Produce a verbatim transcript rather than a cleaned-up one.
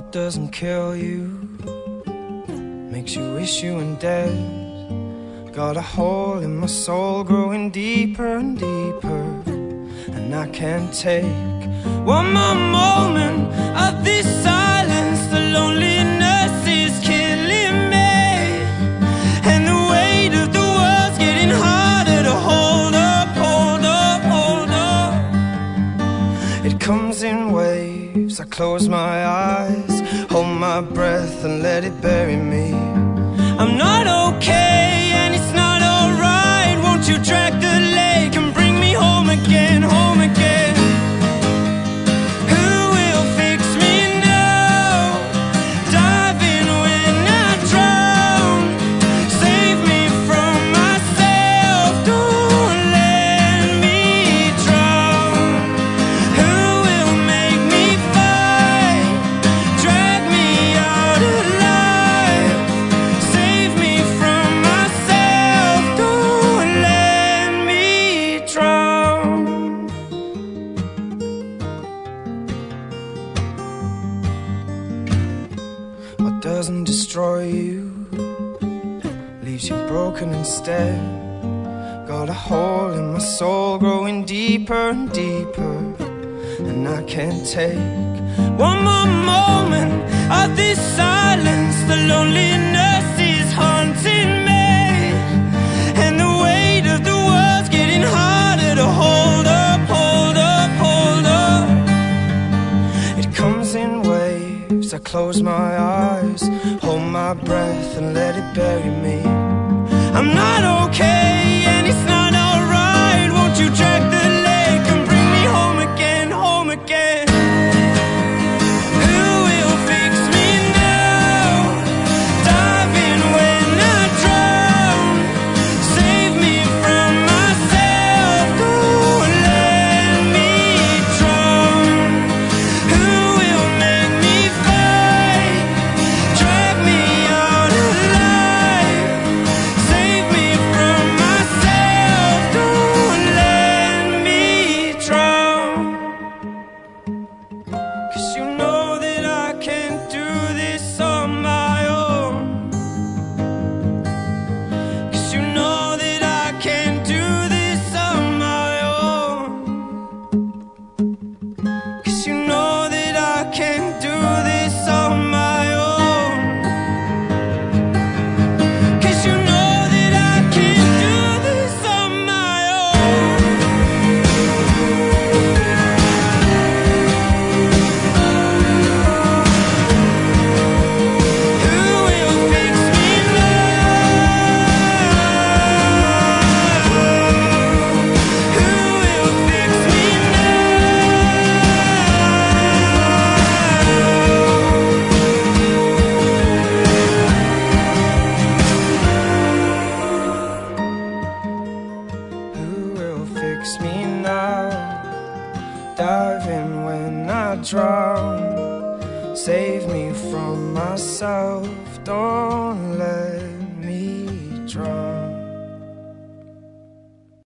What doesn't kill you makes you wish you weren't dead. Got a hole in my soul growing deeper and deeper, and I can't take one more moment of this silence. The loneliness is killing me, and the weight of the world's getting harder to hold up, hold up, hold up. It comes in waves, I close my eyes, hold my breath and let it bury me. I'm not okay and it's not alright. Won't you drag the lake and bring me home again, home again? Who will fix me now? Dive in when I drown. Save me from myself, don't let me drown. Who will make me fight? Drag me out alive. Save me from myself, don't let me drown. What doesn't destroy you leaves you broken instead. Got a hole in my soul growing deeper and deeper, and I can't take one more moment of this silence. The loneliness is haunting me, and the weight of the world's getting harder to hold up, hold up, hold up. It comes in waves, I close my eyes, hold my breath and let it bury me. I'm not okay and it's not alright. Won't you drag the lake and bring me home again, home again? Who will fix me now? Dive in when I drown. Save me from myself, don't let me drown. Who will make me fight? Drag me out alive. Save me from myself, don't let me drown. 'Cause you know that I can't do this on my own. 'Cause you know that I can't do this on my own. 'Cause you know that I can't do this on my own. 'Cause you know that I can't do this on my own. Who will fix me now? Who will fix me now? Who will fix me now? Dive in when I drown. Save me from myself, don't let